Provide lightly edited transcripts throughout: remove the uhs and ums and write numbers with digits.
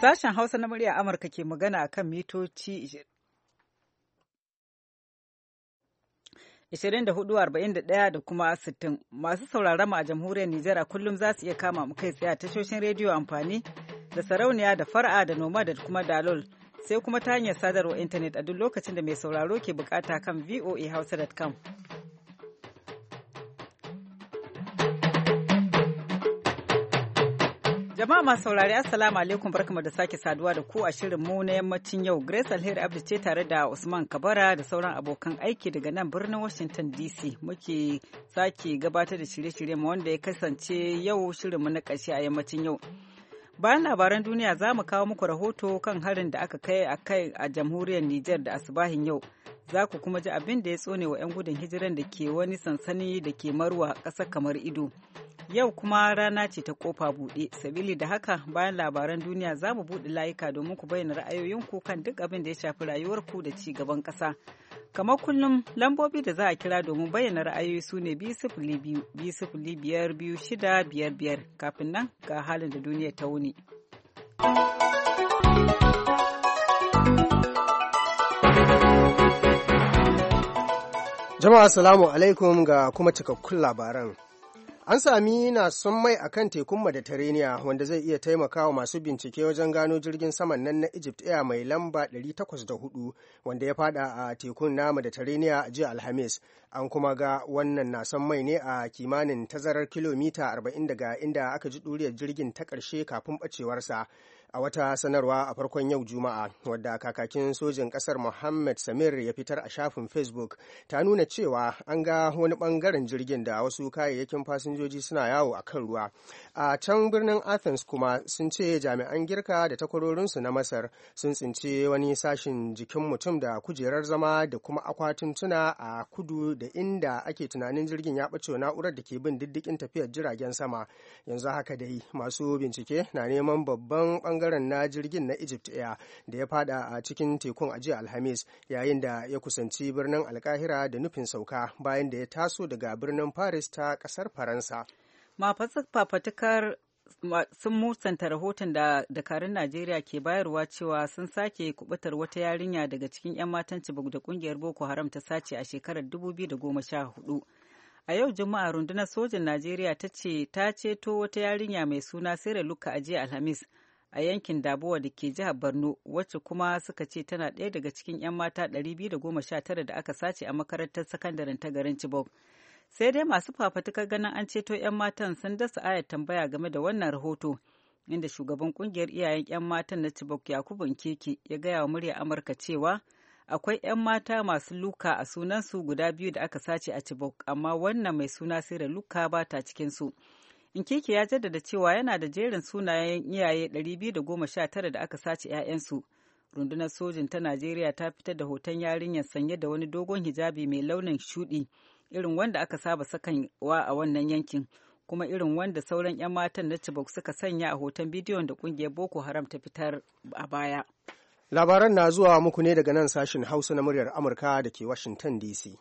Sashen Hausa na murya Amurka ke magana a kan mitoci 24,41 da kuma 60. Masu sauraron mu a jamhuriyar Nijar a kullum za su iya kama mu kai tsaye a tashoshin rediyo amfani da sarauniya da fara'a da noma da kuma dalol, sai kuma ta hanyar sadarwar intanet a duk lokacin da mai sauraro ke bukata kan voahausa.com. Jama'a masu saurari Assalamu alaikum, barkamu da sake saduwa da ku a shirin mu na yammacin yau. Grace Alheri Abdu ce tare da Usman Kabara da sauran abokan aiki daga nan birnin Washington DC. Muke sake gabatar da shirye-shirye mu wanda ya kasance yau shirinmu na ƙarshe a yammacin yau. Bayan labaran duniya za mu kawo muku rahoto kan harin da aka kai a jamhuriyar Nijar da asubahin yau. Za ku kuma ji abin da ya tsone wa 'yan gudun hijiran da ke wani sansani da ke Marwa ƙasar kamar ido. Yau kuma rana ce ta kofa buɗe, sabili da haka bayan labaran duniya za mu buɗe layuka domin ku bayyana ra'ayoyinku kan duk abin da ya shafi rayuwarku da ci gaban ƙasa. Kamar kullum lambobi da za a kira domin bayyana ra'ayoyi su ne 202-205-2655 kafin nan ga halin da duniya ta wuni. Jama'a assalamu alaikum ga kuma cikakkun labaran. An sami nason mai a kan tekun Mediterania wanda zai iya taimakawa masu bincike wajen gano jirgin saman nan na Egypt Air mai lamba 804 wanda ya fada a tekun na Mediterania jiya Alhamis. An kuma ga wannan nason mai ne a kimanin tazarar kilomita 40 daga inda aka ji ɗuriyar jirgin ta ƙarshe kafin ɓacewarsa. A wata sanarwa a farkon yau Juma'a wadda kakakin sojin ƙasar Mohammed Samir ya fitar a shafin Facebook ta nuna cewa an ga wani ɓangaren jirgin da wasu kayayyakin fasinjoji suna yawo a kan ruwa. A can birnin Athens kuma sun ce jami'an girka da takwarorinsu na Masar sun tsinci wani sashin jikin mutum da kujerar zama da kuma akwatin tuna a kudu da inda ake tunanin jirgin ya ɓace na'urar da ke bin diddigin tafiyar jiragen sama. Yanzu haka dai masu bincike na neman babban ɓangaren na jirgin na Egypt Air da ya fada a cikin tekun a jiya Alhamis yayin da ya kusanci birnin Alkahira da nufin sauka bayan da ya taso daga birnin Paris ta kasar Faransa. Fafatukar sun musanta rahoton da dakarun Najeriya ke bayarwa cewa sun sake kubutar wata yarinya daga cikin 'yan matan Chibok da kungiyar Boko Haram ta sace a shekarar 2014. A yau Juma'a rundunar sojin Najeriya ta ce ta ceto wata yarinya mai suna Sere Luka a jiya Alhamis a yankin Dabuwa da ke jihar Borno, wacce kuma suka ce tana ɗaya daga cikin 'yan mata 219 da aka sace a makarantar sakandaren ta garin Chibok. Sai dai masu fafatukar ganin an ceto 'yan matan sun dasa ayar tambaya game da wannan rahoto, inda shugaban kungiyar iyayen 'yan matan na Chibok Yakubu Nkeki ya gaya wa murya Amurka cewa akwai 'yan mata masu Luka a sunansu guda biyu da aka sace a Chibok, amma wannan mai suna Sere Luka ba ta cikinsu. Nkeki ya jaddada cewa yana da jerin sunayen iyaye 219 da aka sace 'ya'yansu. Rundunar sojin ta Najeriya ta fitar da hoton yarinyar sanye da wani dogon hijabi mai launin shuɗi, irin wanda aka saba sakanwa a wannan yankin, kuma irin wanda sauran 'yan matan na Chibok suka sanya a hoton bidiyon da ƙungiyar Boko Haram ta fitar a baya. Labaran na zuwa muku ne daga nan sashin Hausa na muryar Amurka da ke Washington DC.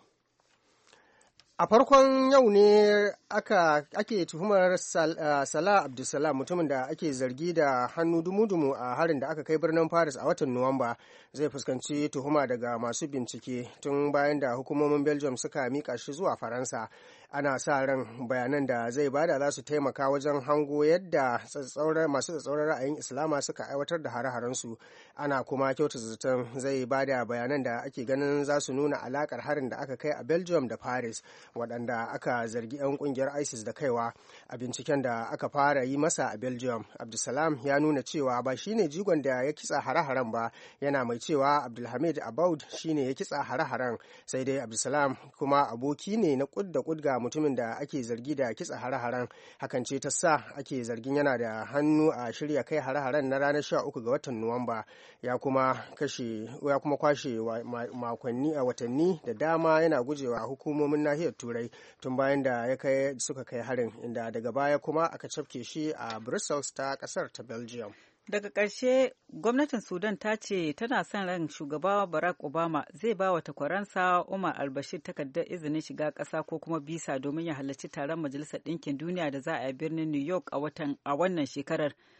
A farkon yau ne ake tuhumar Salah Abdulsalam, mutumin da ake zargi da hannu dumu-dumu a harin da aka kai birnin Paris a watan Nuwamba, zai fuskanci tuhuma daga masu bincike tun bayan da hukumomin Belgium suka mika shi zuwa Faransa. Ana sa ran bayanan da zai bada za su taimaka wajen hango yadda masu tsatsauran ra'ayin Islama suka aiwatar da hare-harensu. Ana kuma kyautata zaton zai bada bayanan da ake ganin za su nuna alakar harin da aka kai a Belgium da Paris, waɗanda aka zargi 'yan ƙungiyar ISIS da kaiwa. A binciken da aka fara yi masa a Belgium, Abdulsalam ya nuna cewa ba shine jigon da ya kitsa hare-haren ba, yana mai cewa Abdulhamid Abaud shine ya kitsa hare-haren. Sai dai Abdulsalam kuma aboki ne na kud da kud ga mutumin da ake zargi da kitsa hare-haren. Hakan ce ta sa ake zargin yana da hannu a shirya kai hare-haren na ranar 13 ga watan Nuwamba. Ya kuma kwashe makonni a watanni da dama yana gujewa hukumomin nahiyar Turai tun bayan da suka kai harin, inda daga baya kuma aka cafke shi a Brussels ta kasar ta Belgium. Daga ƙarshe, gwamnatin Sudan ta ce tana son ran shugaba Barack Obama zai ba wa takwaransa Umar al-Bashir takardar izinin shiga ƙasa ko kuma bisa domin ya halarci taron Majalisar Ɗinkin Duniya da za a yi birnin New York a wannan shekarar.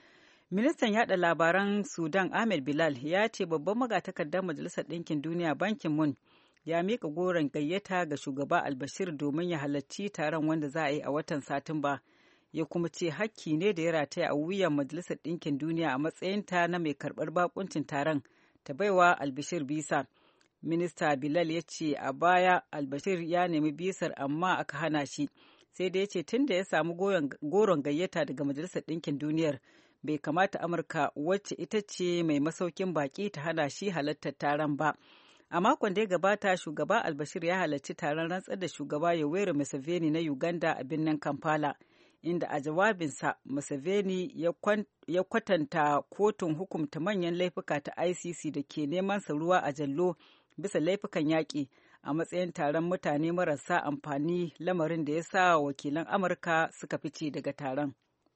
Ministan yada labaran Sudan Ahmed Bilal ya ce babban magatakardar Majalisar Ɗinkin Duniya Ban Ki-moon ya mika goron gayyata ga shugaba Albashir domin ya halarci taron wanda za a yi a watan Satumba. Ya kuma ce hakki ne da ya rataya a wuyan Majalisar Ɗinkin Duniya a matsayinta na mai karɓar bakuncin taron ta baiwa Albashir bisa. Minista Bilal ya ce a baya Albashir ya nemi bisar amma aka hana shi, sai da ya ce tun da ya samu goron gayyata daga Majalisar Ɗinkin Duniyar bai kamata Amurka wacce ita ce mai masaukin baki ta hana shi halartar taron ba. A makon da ya gabata shugaba Albashir ya halarci taron rantsar da shugaba Yoweri Museveni na Uganda a birnin Kampala, inda a jawabinsa Museveni ya kwatanta kotun hukumta manyan laifuka ta ICC da ke neman sa ruwa a jallo bisa laifukan yaƙi a matsayin taron mutane marasa amfani, lamarin da ya sa wakilan Amurka suka fice daga taron.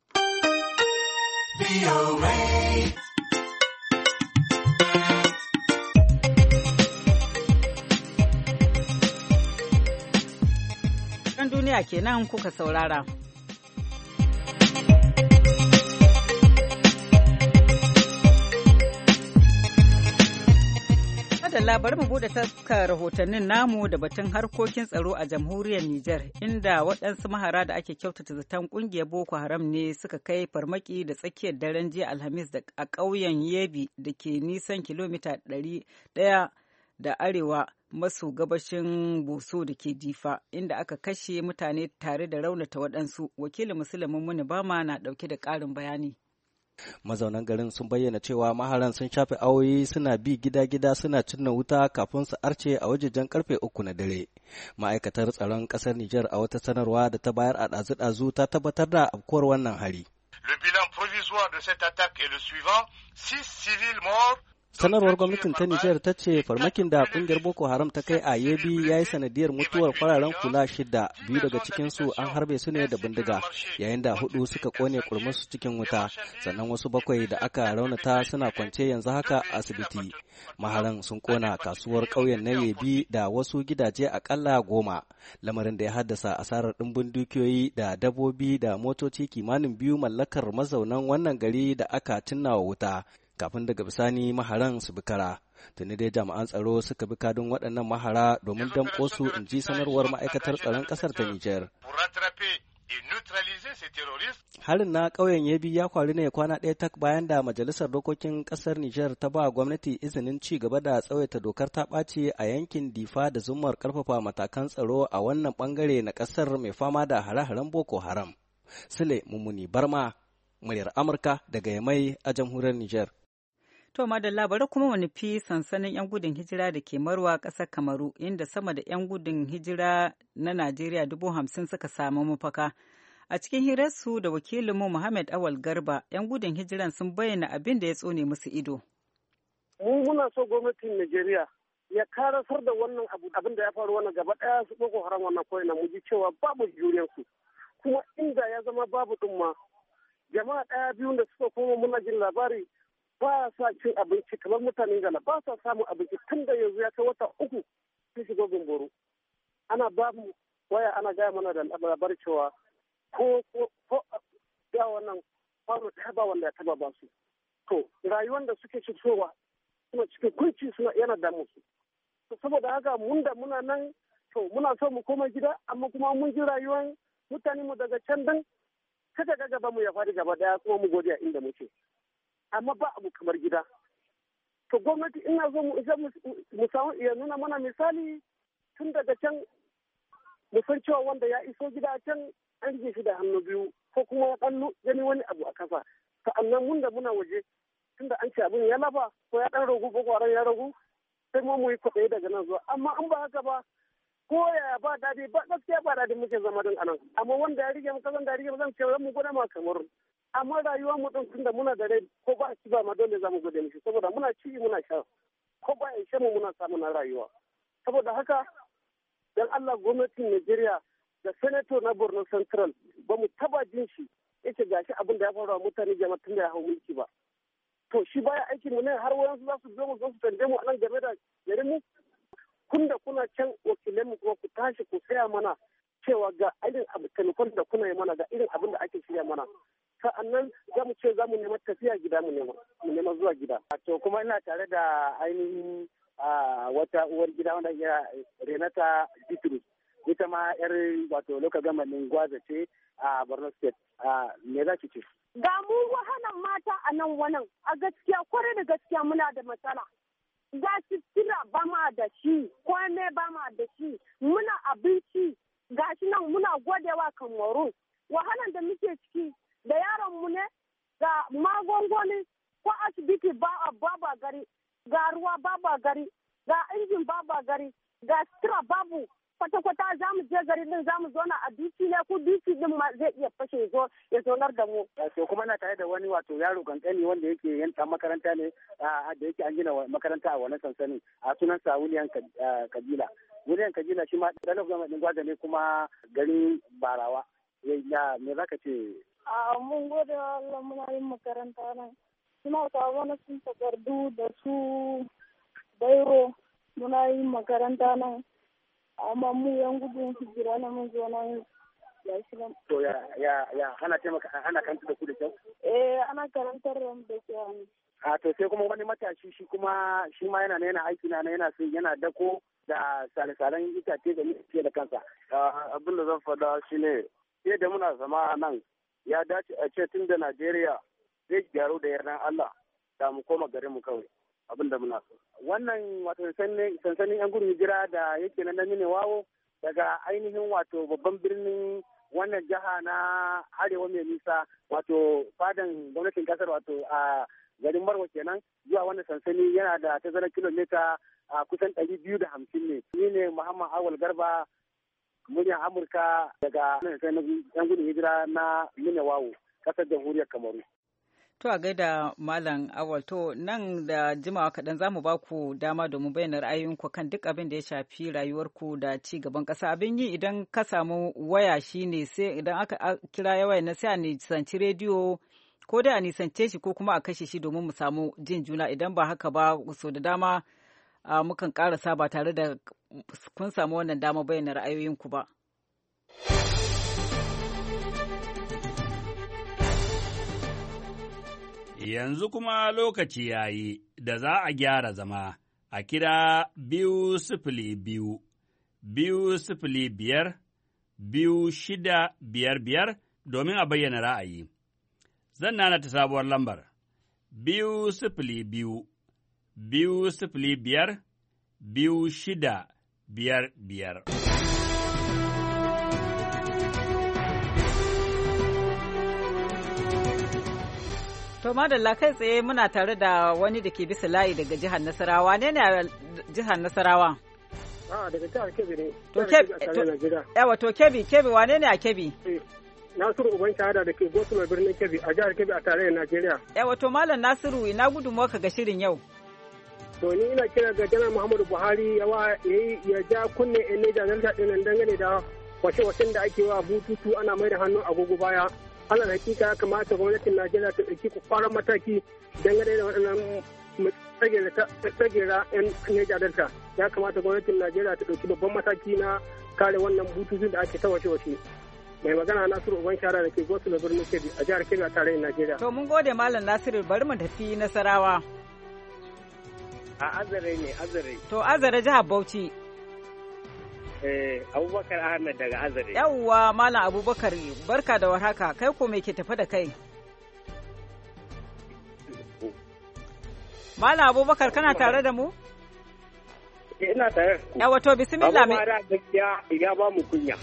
Ɗan duniya kenan kuka saurara. Bari mu bude taskar rahotannin namu da batun harkokin tsaro a jamhuriyar Nijar, inda waɗansu mahara da ake kyautata zaton ƙungiyar Boko Haram ne suka kai farmaki da tsakiyar daren jiya Alhamis a ƙauyen Yebi da ke nisan kilomita 100 da arewa maso gabashin Boso da ke Difa, inda aka kashe mutane tare da raunata waɗansu. Wakilin Musulmin Muni Bama na ɗauke da ƙarin bayani. Mazaunan garin sun bayyana cewa maharan sun shafe awoyi suna bi gida-gida suna cinna wuta kafin su arce a wajejen karfe 3 na dare. Ma'aikatar tsaron ƙasar Nijar a wata sanarwa da ta bayar a ɗazu-ɗazu ta tabbatar da afkuwar wannan hari. Le bilan provisoire de cette attaque est le suivant: 6 civils morts. Sanarwar gwamnatin ta Nijar ta ce farmakin da kungiyar Boko Haram ta kai a Yebi ya yi sanadiyar mutuwar fararen kula 6, 2 daga cikinsu an harbe su ne da bindiga, yayin da 4 suka kone kurmusu cikin wuta, sannan wasu 7 da aka raunata suna kwance yanzu haka a asibiti. Maharan sun kona kasuwar ƙauyen na Yebi da wasu gidaje akalla 10, lamarin da ya haddasa asarar ɗimbin dukiyoyi da dabbobi da motoci kimanin 2 mallakar mazaunan wannan gari da aka cinna wuta. Kafin daga bisani maharan su bi kara. Tuni dai jami'an tsaro suka bi kadin waɗannan mahara domin damƙo su, in ji sanarwar ma'aikatar tsaron ƙasar ta Nijar. Harin na ƙauyen Yebi ya faru ne kwana ɗaya tak bayan da Majalisar Dokokin ƙasar Nijar ta ba gwamnati izinin ci gaba da tsawaita dokar ta ɓaci a yankin Difa da zumar ƙarfafa matakan tsaro a wannan ɓangare na ƙasar mai fama da hare-haren Boko Haram. Sule Mummuni Barma, muryar Amurka daga Yamai a jamhuriyar Nijar. To madalla bari kuma mu nufi sansanin 'yan gudun hijira da ke Marwa ƙasar Kamaru, inda sama da 'yan gudun hijira na Najeriya 50,000 suka samu mafaka. A cikin hirarsu da wakilinmu Muhammad Awal Garba, 'yan gudun hijiran sun bayyana abin da ya tsone musu ido. Mu muna so gwamnatin Najeriya ya karasar da wannan abin da ya faru wannan gaba ɗaya su Boko Haram wannan koyi na mu ji cewa babu juriyarsu. Kuma inda ya zama babu ɗin ma jama'a ɗaya biyu da suka koma muna jin labari ba sa cin abinci kamar mutanen Gala, ba sa samun abinci tun da yanzu ya kai wata 3 sun shiga Gomboro. Ana ba mu waya ana gaya mana da labari cewa ko da wannan kwano ta ba wanda ya taba ba su. To rayuwar da suke shigowa suna cikin kunci suna yana damu su. To saboda haka mun da muna nan to muna so mu koma gida amma kuma mun ji rayuwar mutane mu daga can dan kada ga gaba mu ya faɗi gaba daya kuma mu godiya inda muke. Amma ba abu kamar gida. To gwamnati ina zo mu samu iya nuna mana misali tun daga can mu san cewa wanda ya iso gida can an rike shi da hannu biyu ko kuma ya ɗan gani wani abu a kasa. Sa'annan mun da muna waje tun da an ce abin ya lafa ko ya ɗan ragu ko kwaran ya ragu sai mu yi kwaɗayi daga nan zuwa. Amma an ba haka ba ko ya ba daɗi ba gaskiya ba daɗi muke zama din anan. Amma wanda ya rike mu kasan da ya rike mu zan ce mu gwada ma kamar. Amma rayuwar mu din tunda muna da rai ko ba ci ba ma dole za mu gode mishi saboda muna ci muna sha ko ba ya ishe mu muna samu na rayuwa. Saboda haka dan Allah gwamnatin Najeriya da senator na Borno Central ba mu taba jin shi yace gashi abin da ya faru wa mutane jama'a tun da ya hau mulki ba. To shi baya aikin mu ne har wayansu za su zo mu tambaye mu anan game da garin mu. Kun da kuna can wakilan mu kuma ku tashi ku saya mana cewa ga irin abu telefon da kuna yi mana ga irin abin da ake shirya mana. sa'annan za mu ce za mu nema tafiya gida mu nema zuwa gida. To kuma ina tare da ainihin wata uwar gida wanda ya Renata Bitrus, ita ma yar wato local government Gwaza ce a Borno State. Me za ki ce? Ga mu wahalan mata a nan wannan a gaskiya kwarai da gaskiya muna da matsala. Ga sutura ba ma da shi, kwane ba ma da shi, muna abinci ga shi nan muna godewa Kamaru. Wahalan da muke ciki da yaron mu ne ga magungoni ko asibiti babu gari, ga ruwa babu gari, ga injin babu gari, ga sutura babu. Kwata-kwata za mu je gari din za mu zauna a duki ne ko duki din ma zai iya fashe ya zonar da mu. To kuma na tare da wani wato yaro kankani wanda yake yanta makaranta ne da yake an gina makaranta a wannan sansanin a sunansa William Kabila. William Kabila shi ma ɗan gwamnati ɗin Gwaza ne kuma garin Barawa. Ya me za ka ce? Mun gode wa Allah muna yin makaranta nan. Suna kawo wani sun takardu da su bairo muna yin makaranta nan. Amma mu yan gudun hijira na mun zo nan ya shi nan. To ya ana taimaka ana kanta da ku da kyau? Ana karantar da kyau. To sai kuma wani matashi shi ma yana aiki yana dako da sale-salen itace da muke da kansa. Abin da zan faɗa shine yadda muna zama a nan ya dace a ce tun da Najeriya zai gyaru da yardan Allah da mu koma garin mu kawai. Abin da muna so. Wannan wato sansanin yan gudun hijira da yake nan na wawo daga ainihin wato babban birnin wannan jiha na arewa mai nisa wato fadan gwamnatin kasar wato a garin Marwa kenan zuwa wannan sansani yana da tazarar kilomita kusan 250 ne. Ni ne Muhammad Awal Garba muryar Amurka daga sansanin yan gudun hijira na Minnewawo kasar jamhuriyar Kamaru. To a gaida Malam Awal, to nan da jimawa kaɗan za mu ba ku dama domin bayyana ra'ayoyinku kan duk abin da ya shafi rayuwarku da ci gaban ƙasa. Abin yi idan ka samu waya shi ne sai idan aka kira waya na sai a nisanci rediyo ko da a nisance shi ko kuma a kashe shi domin mu samu jin juna, idan ba haka ba so da dama mukan ƙarasa ba tare da kun samu wannan dama bayyana ra'ayoyinku ba. Yanzu kuma lokaci ya yi da za a gyara zama a kira 202 205 2655 domin a bayyana ra'ayi. Zan nana ta sabuwar lambar 202 205 2655. To madalla kai tsaye muna tare da wani da ke bisa layi daga jihar Nasarawa. Ne a jihar Nasarawa? Daga jihar Kebbi ne. To Kebbi wane ne a Kebbi? Nasiru Uban Shahada da ke Gosulo birnin Kebbi a jihar Kebbi a tarayyar Najeriya. To Malam Nasiru ina gudunmuwa ka ga shirin yau? To ni ina kira ga Janar Muhammadu Buhari ya ja kunne in ne janar ɗin dangane da washe-washen da ake wa bututu ana mai da hannu agogo baya. Alal hakika ya kamata gwamnatin Najeriya ta ɗauki kwakwaran mataki dangane da waɗannan tsagera 'yan Neja Delta. Ya kamata gwamnatin Najeriya ta ɗauki babban mataki na kare wannan bututun da ake ta washe-washe. Mai magana Nasiru Uban Shara da ke Gosu da birnin Kebbi a jihar Kebbi a tarayyar Najeriya. To mun gode Malam Nasiru, bari mu tafi Nasarawa. A Azare ne, Azare. To Azare jihar Bauchi. Abubakar Ahmed daga Azare. Yawwa Malam Abubakar, barka da warhaka. Kai ko me ke tafi da kai? Malam Abubakar kana tare da mu? Ina tare. Yawwa to bismillah. Abu mara gaskiya ya ba mu kunya.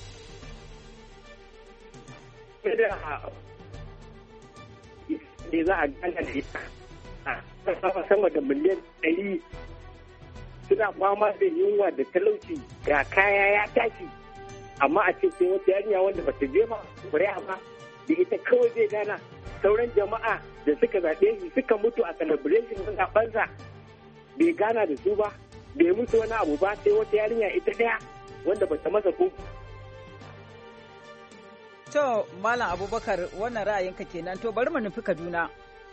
Ne za a gana da ita. Sama da miliyan 100 suna fama da yunwa da talauci ga kaya ya tashi, amma a ce sai wata yarinya wanda ba ta je ma kuri'a ba da ita kawai zai gana sauran jama'a da suka zaɓe shi suka mutu a celebration ɗin zaɓensa bai gana da su ba, bai musu wani abu ba, sai wata yarinya ita ɗaya wanda ba ta masa ko. To Malam Abubakar wannan ra'ayinka kenan, to bari mu nufi Kaduna.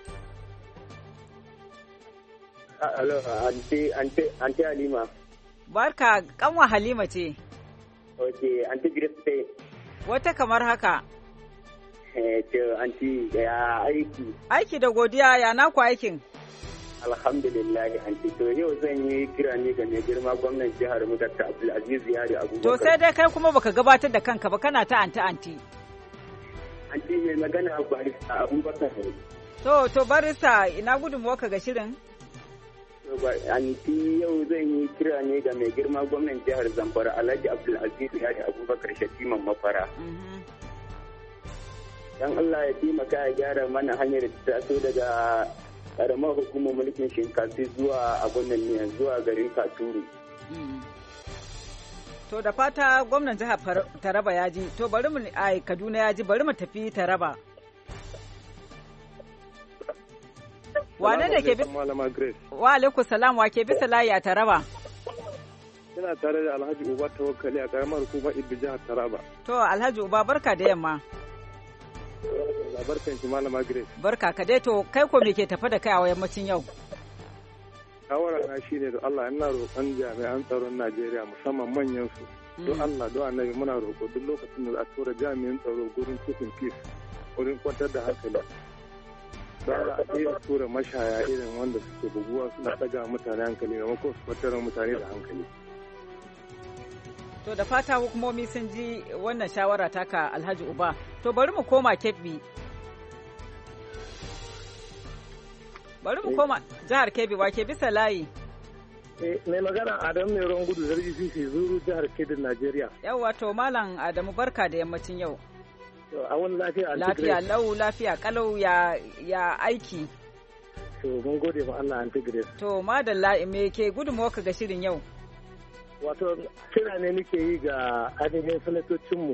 Alo, Anti Halima. Barka, kanwa Halima ce. Ok, Anti Grace. Wata kamar haka. Anti ya aiki. Aiki da godiya ya naku aikin? Alhamdulillah anti to yau zan yi kira ne ga mai girma gwamnan jihar mu Dr. Abdulaziz Yari Abubakar. To sai dai kai kuma baka gabatar da kanka ba kana ta anti. Anti mai magana Abubakar. To barista ina gudunmuwarka ga shirin? Anti yau zan yi kira ne ga mai girma gwamnan jihar Zamfara Alhaji Abdulaziz Yari Abubakar Shatiman Mafara. Dan Allah ya taimaka ya gyara mana hanyar da ta so daga karamar hukumar mulkin Shinkafi zuwa abunan ne zuwa garin Katuru. To da fata gwamnan jihar Taraba ya ji, to bari mu Kaduna ya ji, bari mu tafi Taraba. Wane da ke bi? Wa alaikum salam, wa ke bisa layi a Taraba? Ina tare da Alhaji Uba Tawakkali a karamar hukumar Ibbi jihar Taraba. To Alhaji Uba barka da yamma. Barkan ki Malama Grace. Barka ka dai, to kai ko me ke tafa da kai a yammacin yau? Shawara na shine da Allah ina roƙon jami'an tsaron Najeriya musamman manyan su. Don Allah don Annabi muna roƙo duk lokacin da za a tura jami'an tsaro gurin keeping peace, wurin kwantar da hankali. Don a iya tura mashaya irin wanda suke buguwa suna ɗaga mutane hankali maimakon su kwantar mutane da hankali. To da fata hukumomi sun ji wannan shawara taka Alhaji Uba. To bari mu koma Kebbi. Bari mu koma jihar Kebbi, wa ke bisa layi? Mai magana Adamu mai ruwan gudu zargi sisi zuru jihar Kebbi Najeriya. Yawwa to Malam Adamu barka da yammacin yau. A wani lafiya lafiya lau lafiya kalau ya aiki. To mun gode ma Allah Antigres. To madalla me ke gudunmawa ga shirin yau? Wato kira ne nake yi ga ainihin sanatocinmu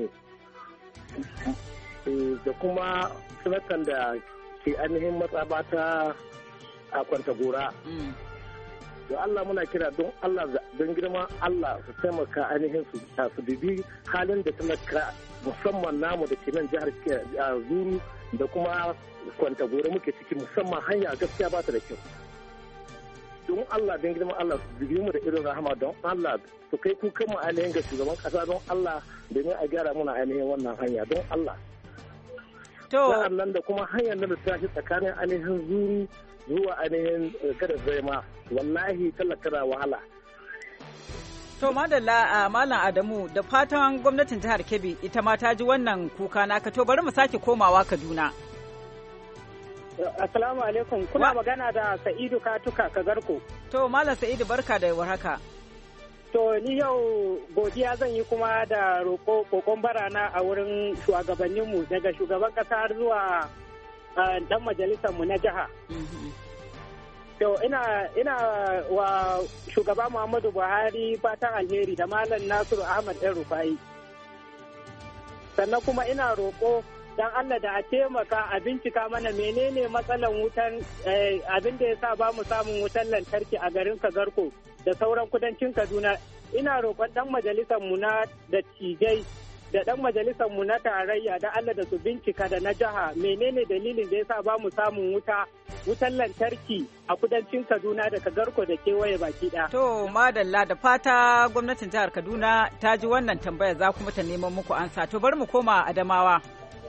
da kuma sanatan da ke ainihin matsaba ta a Kwantagora. Da Allah muna kira don Allah don girman Allah su taimaka ainihin su dubi halin da talaka musamman namu da ke nan jihar Zuru da kuma Kwantagora muke ciki, musamman hanya gaskiya ba ta da kyau. Don Allah don girman Allah su dubi mu da irin rahama, don Allah su kai kukan mu ainihin ga shugaban kasa, don Allah domin a gyara muna ainihin wannan hanya don Allah. Sa'an nan da kuma hanyar nan da ta shi tsakanin ainihin Zuru zuwa ainihin kada zai ma wallahi talaka na wahala. To madalla Malam Adamu, da fatan gwamnatin jihar Kebbi ita ma ta ji wannan kuka naka. To bari mu sake komawa Kaduna. Assalamu alaikum, kuna magana da Sa'idu Katuka Kagarko. To Malam Sa'idu barka da warhaka. To ni yau godiya zan yi kuma da kokon barana a wurin shugabanninmu daga shugaban kasa har zuwa dan majalisarmu na jiha. To ina wa shugaba Muhammadu Buhari fatan alheri da Malam Nasiru Ahmad ɗan Rufai. Sannan kuma ina roƙo dan Allah da a taimaka a bincika mana menene matsalan wutan abin da ya sa ba mu samun wutan lantarki a garin Kagarko da sauran kudancin Kaduna. Ina roƙon dan majalisar mu na dattijai da dan majalisar mu na tarayya da Allah da su bincika da na jiha menene dalilin da ya sa ba mu samun wutan lantarki a kudancin Kaduna da Kagarko da kewaye baki ɗaya. To madalla, da fata gwamnatin jihar Kaduna ta ji wannan tambaya za kuma ta neman muku ansa. To bari mu koma Adamawa.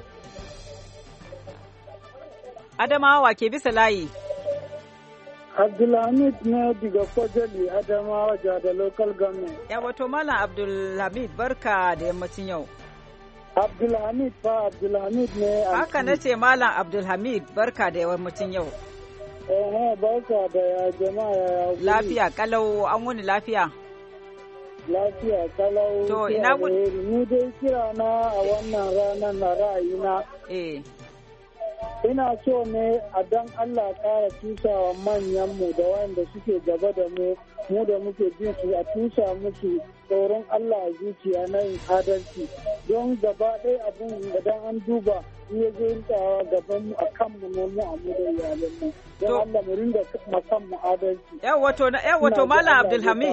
Adamawa ke bisa layi. Abdulhamid ne daga Kwajali Adamawa da local government. Ya wato Malam Abdulhamid barka da yammacin yau. Abdulhamid ne. Haka na ce Malam Abdulhamid barka da yammacin yau. Barka da ya jama'a ya. Lafiya kalau, an wuni lafiya. Lafiya kalau. To ina ni dai kira na a wannan ranar na ra'ayina. Ina so ne a dan Allah ƙara tusawa manyanmu da wanda suke gaba da mu da muke bin su a tusa musu tsoron Allah a zuciya na yin adalci, don gaba ɗaya abin idan an duba iya zai tsawa gaban mu a kanmu ne mu a mu da iyalanmu, don Allah mu rinda makan mu adalci. Yawwato Malam Abdulhamid.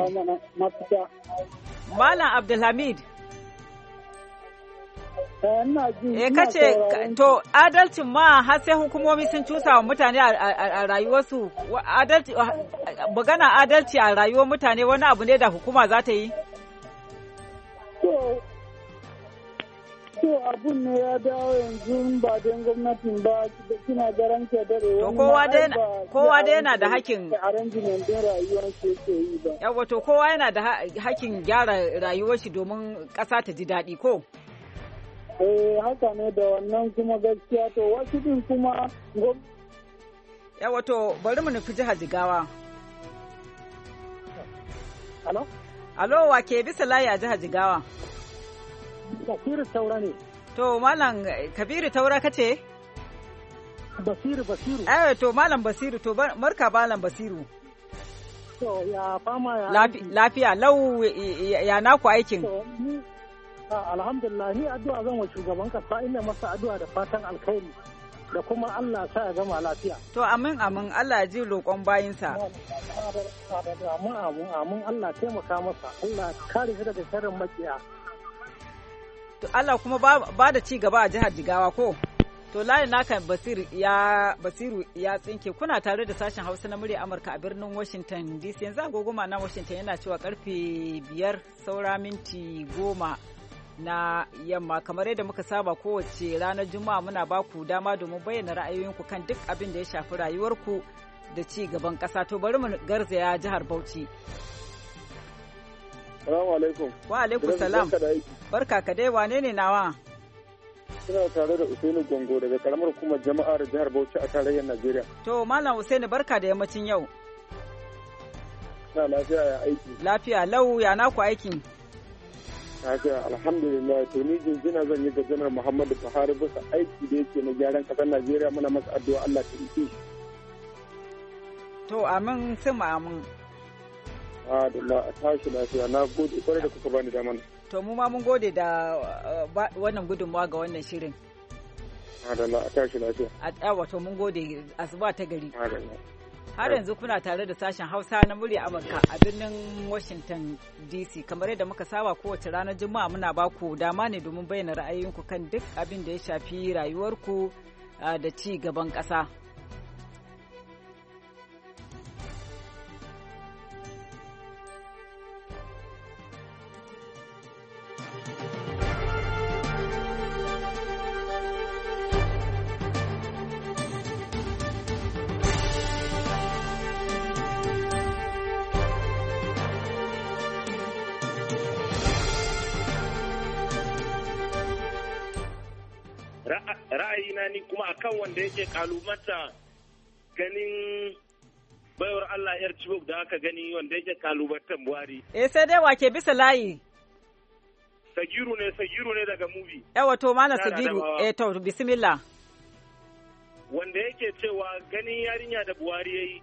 Malam Abdulhamid. Kace to adalcin ma har sai hukumomi sun cusa wa mutane a rayuwarsu, magana adalci a rayuwar mutane wani abu ne da hukuma za ta yi? To abun ne ya dawo yanzu ba don gwamnatin ba suna garan ke dare. To kowa dai yana da hakkin arrangement din rayuwar shi yake yi ba. Yawa to kowa yana da hakkin gyara rayuwar shi domin ƙasa ta ji daɗi ko? Haka ne da wannan kuma gaskiya to wasu din kuma yawa to bari mu nufi jihar Jigawa. Alo wa ke bisa layi a jihar Jigawa? Basiru Taura ne. To Malam Kabiru Taura kace? Basiru. To Malam Basiru to marka Malam Basiru. To ya fama ya lafiya lau ya naku aikin. Alhamdulillah ni addu'a zan wa shugaban kasa ina masa addu'a da fatan alkhairi da kuma Allah sa ya gama lafiya. To amin Allah ya ji roƙon bayinsa. Amin Allah taimaka masa Allah kare shi daga sharrin makiya. To Allah kuma ba da ci gaba a jihar Jigawa ko? To layin naka Basiru ya tsinke kuna tare da sashen Hausa na murya Amurka a birnin Washington DC yanzu agogoma na Washington yana cewa karfe 5 saura minti 10 na yamma kamar yadda muka saba kowace ranar Juma'a muna ba ku dama domin bayyana ra'ayoyinku kan duk abin da ya shafi rayuwarku da ci gaban ƙasa. To bari mu garzaya jihar Bauchi. Salamu alaikum. Wa alaikum salam. Barka ka dai wane ne nawa? Suna tare da Usaini Gongo daga karamar hukumar jama'ar jihar Bauchi a tarayyar Najeriya. To Malam Usaini barka da yammacin yau. Na lafiya ya aiki. Lafiya lau ya naku aikin. Lafiya alhamdulillah to ni jinjina zan yi ga Janar Muhammadu Buhari bisa aiki da yake na gyaran kasar Najeriya muna masa addu'a Allah ta ike shi. To amin sun amin. Adalla a tashi lafiya na gode kwarai da kuka bani daman. To mu ma mun gode da wannan gudunmawa ga wannan shirin. Adalla a tashi lafiya. Wato mun gode asuba ta gari. Adalla. Har yanzu kuna tare da sashen Hausa na murya Amurka a birnin Washington DC kamar yadda muka saba kowace ranar Juma'a muna baku dama ne domin bayyana ra'ayoyinku kan duk abin da ya shafi rayuwarku da ci gaban ƙasa. Ra'ayina ni kuma akan wanda yake kalumanta ganin baiwar Allah yar Chibok da aka gani wanda yake kalubantan Buhari. Sai dai wake bisa layi. Sagiru ne daga movie. Wato mana Sagiru to bismillah. Wanda yake cewa ganin yarinya da Buhari yayi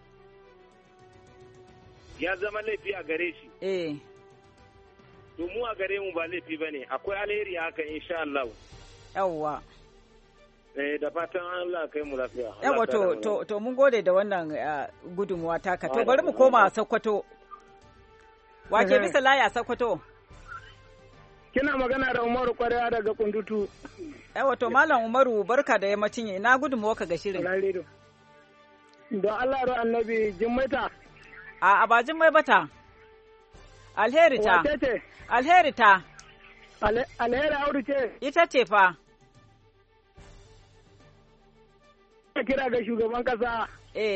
ya zama laifi a gare shi. To mu a gare mu ba laifi bane akwai alheri haka insha Allah. Yawwa. Da fatan Allah kai mu lafiya. Yawa to mun gode da wannan gudunmuwa taka. To bari mu koma Sokoto. Wake bisa laya Sokoto. Kina magana da Umaru Kwarewa daga Kundutu. Yawa to Malam Umaru barka da yammacin ina gudunmuwa ka ga shirin. Don Allah da Annabi Jimmaita. A ba Jimmai bata. Alheri ta. Wace ce? Alheri ta. Alheri Audu ce. Ita ce fa. Kira ga shugaban kasa.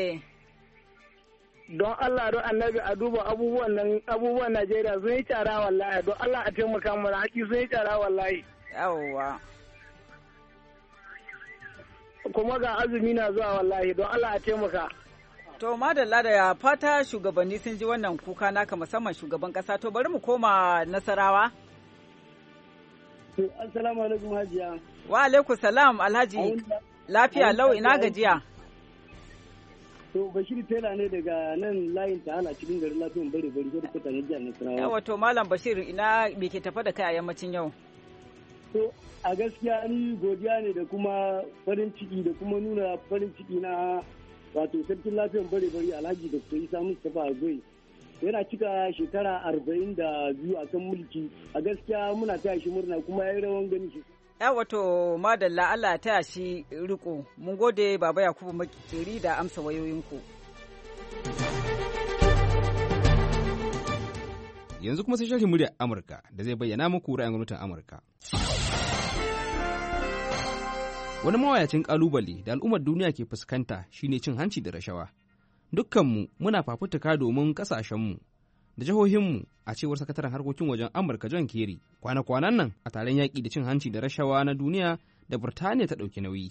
Don Allah don Annabi a duba abubuwan Najeriya sun yi tsara wallahi don Allah a taimaka mana haƙi sun yi tsara wallahi. Yawwa. Kuma ga azumi na zuwa wallahi don Allah a taimaka. To madalla da fata shugabanni sun ji wannan kuka naka musamman shugaban kasa to bari mu koma Nasarawa. Assalamu alaikum Hajiya. Wa alaikum salam Alhaji. Lafiya lau ina gajiya. To Bashir Tela ne daga nan layin Tahala cikin garin lafiyan bari da kuta na jihar Nasarawa. Yawa to Malam Bashir ina me ke tafa da kai a yammacin yau? To a gaskiya ni godiya ne da kuma farin ciki da kuma nuna farin ciki na wato sarkin lafiyan bari Alhaji Dr. Isa Mustapha Azoi. Yana cika shekara 42 a kan mulki a gaskiya muna taya shi murna kuma ya yi rawan gani shi. Wato madalla Allah ya taya shi riko mun gode Baba Yakubu Makeri da amsa wayoyinku. Yanzu kuma sai sharhin muryar Amurka da zai bayyana muku ra'ayin gwamnatin Amurka. Wani mawayacin ƙalubale da al'ummar duniya ke fuskanta shine cin hanci da rashawa. Dukkanmu muna fafutuka domin ƙasashenmu da jihohinmu, a cewar sakataren harkokin wajen Amurka John Kerry. Kwana-kwanan nan a taron yaƙi da cin hanci da rashawa na duniya da Burtaniya ta ɗauki nauyi.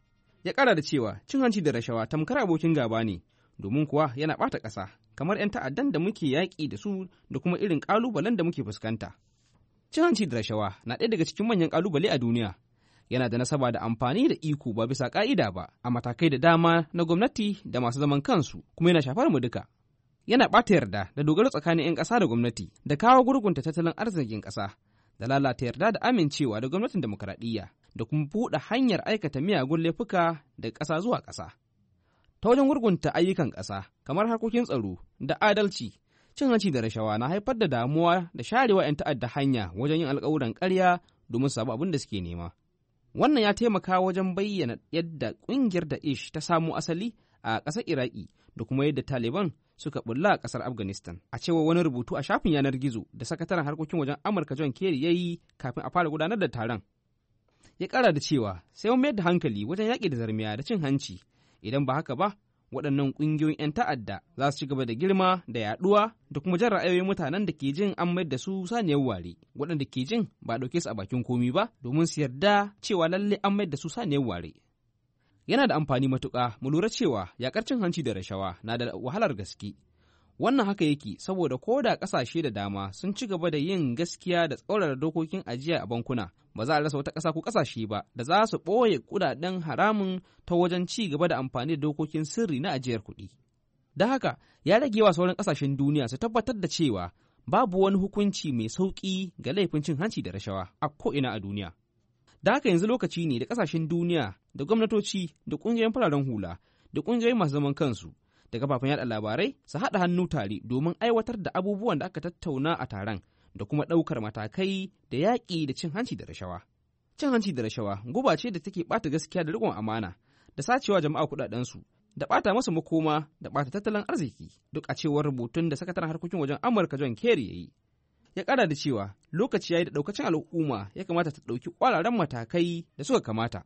Ya ƙara da cewa cin hanci da rashawa tamkar abokin gaba ne, domin kuwa yana ɓata ƙasa, kamar 'yan ta'addan da muke yaƙi da su da kuma irin ƙalubalen da muke fuskanta. Cin hanci da rashawa na ɗaya daga cikin manyan ƙalubale a duniya. Yana da nasaba da amfani da iko ba bisa ƙa'ida ba a matakai da dama na gwamnati da masu zaman kansu, kuma yana shafar mu duka. Yana ɓata yarda da dogaro tsakanin 'yan ƙasa da gwamnati, da kawo gurgunta tattalin arzikin ƙasa, da lalata yarda da amincewa da gwamnatin demokaradiyya, da kuma buɗe hanyar aikata miyagun laifuka daga ƙasa zuwa ƙasa. Ta wajen gurgunta ayyukan ƙasa kamar harkokin tsaro da adalci, cin hanci da rashawa na haifar da damuwa da sharewa 'yan ta'adda hanya wajen yin alƙawuran ƙarya domin su samu abin da suke nema. Wannan ya taimaka wajen bayyana yadda ƙungiyar Daesh ta samo asali a ƙasar Iraki da kuma yadda Taliban suka bulla a ƙasar Afghanistan. A cewa wani rubutu a shafin yanar gizo da sakataren harkokin wajen Amurka John Kerry ya yi kafin a fara gudanar da taron. Ya ƙara da cewa sai mun mayar da hankali wajen yaƙi da zarmiya da cin hanci, idan ba haka ba waɗannan ƙungiyoyin 'yan ta'adda za su ci gaba da girma da yaɗuwa da kuma jan ra'ayoyin mutanen da ke jin an mayar da su saniyar ware, waɗanda ke jin ba a ɗauke su a bakin komi ba domin su yarda cewa lalle an mayar da su saniyar ware. Yana da amfani matuƙa mu lura cewa yaƙar cin hanci da rashawa na da wahalar gaske. Wannan haka yake saboda ko da ƙasashe da dama sun ci gaba da yin gaskiya da tsaurara dokokin ajiya a bankuna, ba za a rasa wata ƙasa ko ƙasashe ba da za su ɓoye kuɗaɗen haramun ta wajen ci gaba da amfani da dokokin sirri na ajiyar kuɗi. Don haka ya rage wa sauran ƙasashen duniya su tabbatar da cewa babu wani hukunci mai sauƙi ga laifin cin hanci da rashawa a ko'ina a duniya. Da haka yanzu lokaci ne da ƙasashen duniya da gwamnatoci da ƙungiyoyin fararen hula da ƙungiyoyin masu zaman kansu da kafafen yaɗa labarai su haɗa hannu tare domin aiwatar da abubuwan da aka tattauna a taron da kuma ɗaukar matakai da yaƙi da cin hanci da rashawa. Cin hanci da rashawa guba ce da take ɓata gaskiya da riƙon amana, da sacewa jama'a kuɗaɗensu, da ɓata masa makoma, da ɓata tattalin arziki, duk a cewar rubutun da sakataren harkokin wajen Amurka John Kerry ya yi. Ya ƙara da cewa lokaci ya yi da ɗaukacin al'umma ya kamata ta ɗauki ƙwararren matakai da suka kamata.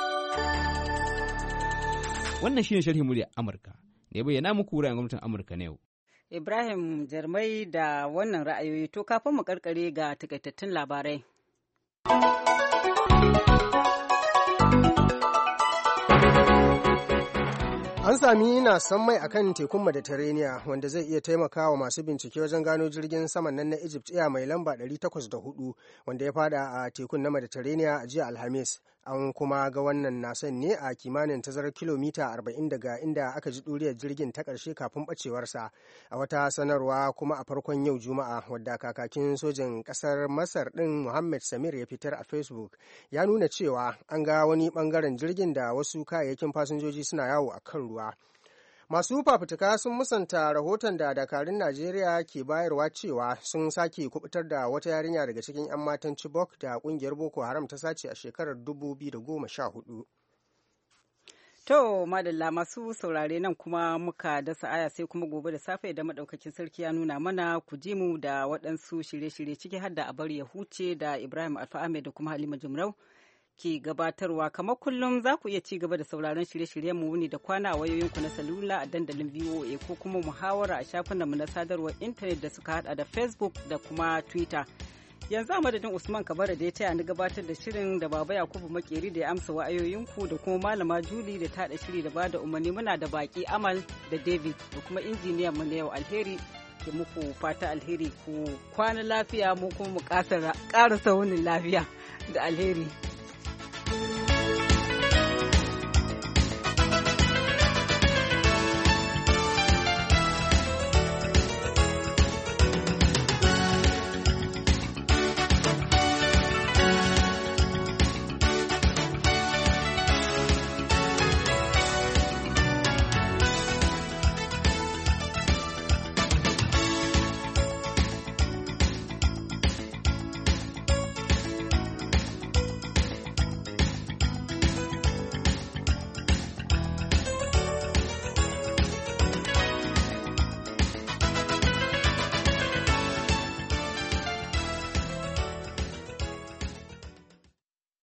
Wannan shine sharhin muryar Amurka da ya bayyana muku ra'ayin gwamnatin Amurka na yau. Ibrahim Jarmai da wannan ra'ayoyi, to kafin mu karkare ga takaitattun labarai. An sami nasan mai akan tekun Mediterranean wanda zai iya taimakawa masu bincike wajen gano jirgin saman nan na Egypt Air mai lamba 804 wanda ya fada a tekun na Mediterranean a jiya Alhamis. An kuma ga wannan nasan ne a kimanin tazarar kilomita 40 daga inda aka ji ɗuriyar jirgin ta ƙarshe kafin ɓacewarsa. A wata sanarwa kuma a farkon yau Juma'a wadda kakakin sojin ƙasar Masar ɗin Mohammed Samir ya fitar a Facebook ya nuna cewa an ga wani ɓangaren jirgin da wasu kayayyakin fasinjoji suna yawo a kan ruwa. Masu fafutuka sun musanta rahoton da dakarun Najeriya ke bayarwa cewa sun sake kubutar da wata yarinya daga cikin 'yan matan Chibok da kungiyar Boko Haram ta sace a shekarar 2014. To, madalla masu saurare nan kuma muka dasa aya sai kuma gobe da safe idan madaukakin sarki ya nuna mana ku ji mu da waɗansu shirye-shirye ciki har da a bari ya huce da Ibrahim Alfa Ahmed da kuma Halima Jumrau ke gabatarwa. Kamar kullum za ku iya ci gaba da sauraron shirye-shiryen mu wuni da kwana a wayoyinku na salula a dandalin VOA ko kuma muhawara a shafinanmu na sadarwar intanet da suka hada da Facebook da kuma Twitter. Yanzu a madadin Usman Kabara da ya taya ni gabatar da shirin da Baba Yakubu Makeri da ya amsa wa'ayoyinku da kuma Malama Julie da ta shiri da bada umarni, muna da baki Amal da David da kuma injiniyan mu na yau Alheri ke muku fata alheri, ku kwana lafiya mu kuma mu ƙara saunin lafiya da alheri.